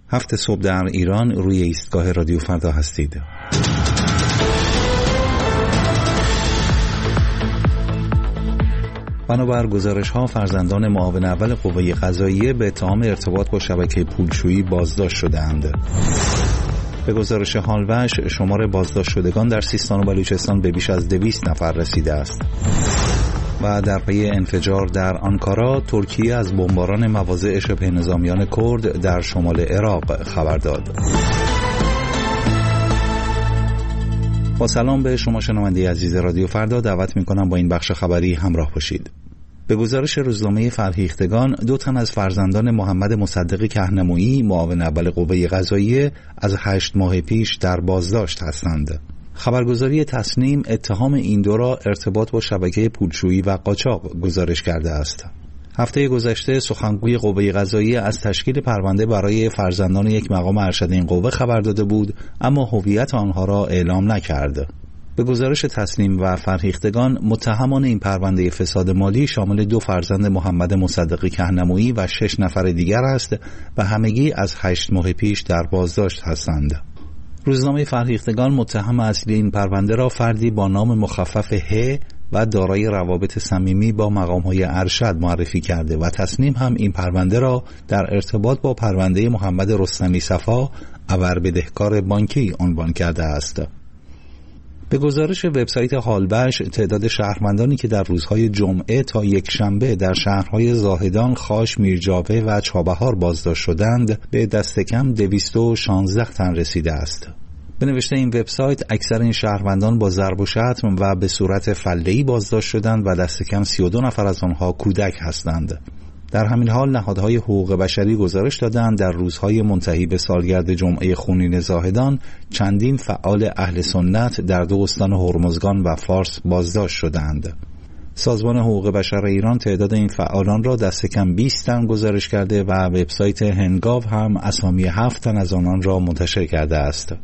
7 صبح در ایران روی ایستگاه رادیو فردا هستید. بنابر گزارش‌ها فرزندان معاون اول قوه قضاییه به اتهام ارتباط با شبکه پولشویی بازداشت شده‌اند. به گزارش هالوش شمار بازداشت شدگان در سیستان و بلوچستان به بیش از 200 نفر رسیده است. و در پی انفجار در آنکارا، ترکیه از بمباران مواضع شبه نظامیان کرد در شمال عراق خبر داد. با سلام به شما شنونده عزیز رادیو فردا، دعوت می‌کنم با این بخش خبری همراه باشید. به گزارش روزنامه فرهیختگان، 2 تن از فرزندان محمد مصدق کهنمویی معاون اول قوه قضاییه از 8 ماه پیش در بازداشت هستند. خبرگزاری تصنیم اتهام این دو را ارتباط با شبکه پولشویی و قاچاق گزارش کرده است. هفته گذشته سخنگوی قوه قضاییه از تشکیل پرونده برای فرزندان یک مقام ارشد این قوه خبر داده بود، اما هویت آنها را اعلام نکرد. به گزارش تصنیم و فرهیختگان، متهمان این پرونده فساد مالی شامل 2 فرزند محمد مصدق کهنمویی و 6 نفر دیگر است و همگی از 8 ماه پیش در بازداشت هستند. روزنامه فرهیختگان متهم اصلی این پرونده را فردی با نام مخفف ه و دارای روابط صمیمی با مقام‌های ارشد معرفی کرده و تصنیم هم این پرونده را در ارتباط با پرونده محمد رستمی صفا ابربدهکار بانکی عنوان کرده است. به گزارش وبسایت هالوش، تعداد شهروندانی که در روزهای جمعه تا یکشنبه در شهرهای زاهدان، خاش، میرجاوه و چابهار بازداشت شدند به دست کم 216 تن رسیده است. به نوشته این وبسایت، اکثر این شهروندان با ضرب و شتم و به صورت فله‌ای بازداشت شدند و دست کم 32 نفر از آنها کودک هستند. در همین حال نهادهای حقوق بشری گزارش دادند در روزهای منتهی به سالگرد جمعه خونین زاهدان چندین فعال اهل سنت در 2 استان هرمزگان و فارس بازداشت شدند. سازمان حقوق بشر ایران تعداد این فعالان را دست کم 20 تن گزارش کرده و وبسایت هنگاو هم اسامی 7 تن از آنان را منتشر کرده است.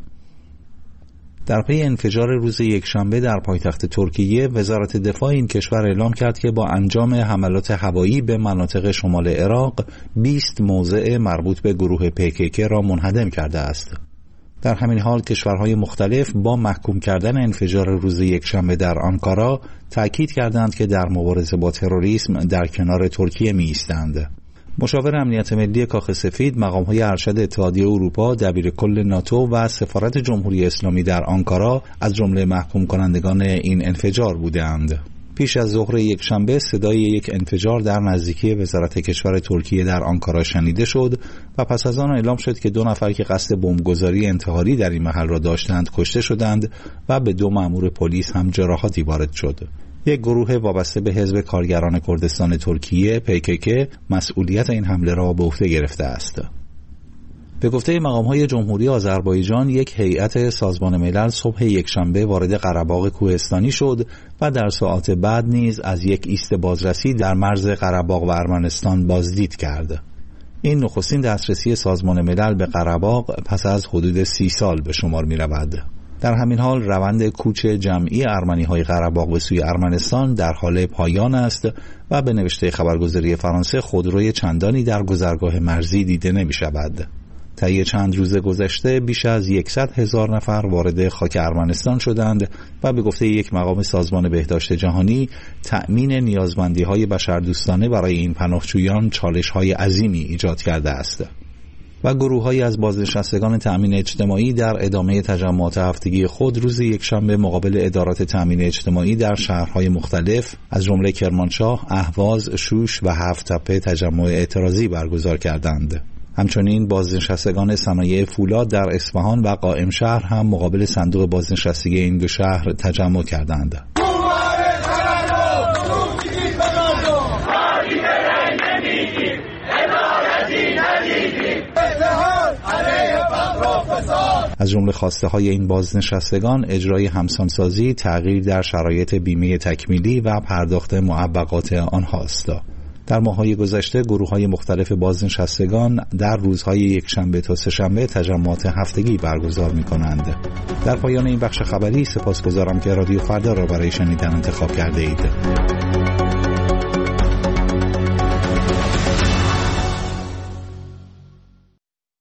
در پی انفجار روز یکشنبه در پایتخت ترکیه، وزارت دفاع این کشور اعلام کرد که با انجام حملات هوایی به مناطق شمال عراق 20 موضع مربوط به گروه PKK را منهدم کرده است. در همین حال کشورهای مختلف با محکوم کردن انفجار روز یکشنبه در آنکارا تأکید کردند که در مبارزه با تروریسم در کنار ترکیه می ایستند. مشاور امنیت ملی کاخ سفید، مقام‌های ارشد اتحادیه اروپا، دبیرکل ناتو و سفارت جمهوری اسلامی در آنکارا از جمله محکوم کنندگان این انفجار بودند. پیش از ظهر یکشنبه صدای یک انفجار در نزدیکی وزارت کشور ترکیه در آنکارا شنیده شد و پس از آن اعلام شد که 2 نفر که قصد بمبگذاری انتحاری در این محل را داشتند کشته شدند و به 2 مأمور پلیس هم جراحاتی وارد شد. یک گروه وابسته به حزب کارگران کردستان ترکیه PKK مسئولیت این حمله را به عهده گرفته است. به گفته مقام‌های جمهوری آذربایجان، یک هیئت سازمان ملل صبح یکشنبه وارد قره‌باغ کوهستانی شد و در ساعات بعد نیز از یک ایست بازرسی در مرز قره‌باغ و ارمنستان بازدید کرد. این نخستین دسترسی سازمان ملل به قره‌باغ پس از حدود 30 سال به شمار می‌رود. در همین حال روند کوچ جمعی ارمنی‌های قره‌باغ به سوی ارمنستان در حال پایان است و به نوشته خبرگزاری فرانسه خودروی چندانی در گذرگاه مرزی دیده نمی‌شود. طی چند روز گذشته بیش از 100,000 نفر وارد خاک ارمنستان شدند و به گفته یک مقام سازمان بهداشت جهانی، تأمین نیازمندی‌های بشردوستانه برای این پناهجویان چالش‌های عظیمی ایجاد کرده است. و گروه‌هایی از بازنشستگان تأمین اجتماعی در ادامه تجمعات هفتگی خود روز یکشنبه مقابل ادارات تأمین اجتماعی در شهرهای مختلف از جمله کرمانشاه، اهواز، شوش و هفت‌تپه تجمع اعتراضی برگزار کردند. همچنین بازنشستگان صنایع فولاد در اصفهان و قائم شهر هم مقابل صندوق بازنشستگی این 2 شهر تجمع کردند. از جمله خواسته های این بازنشستگان اجرای همسانسازی، تغییر در شرایط بیمه تکمیلی و پرداخت معوقات آنهاست. در ماه‌های گذشته گروه‌های مختلف بازنشستگان در روزهای یکشنبه تا سه‌شنبه تجمعات هفتگی برگزار می‌کنند. در پایان این بخش خبری سپاسگزارم که رادیو فردا را برای شنیدن انتخاب کرده اید.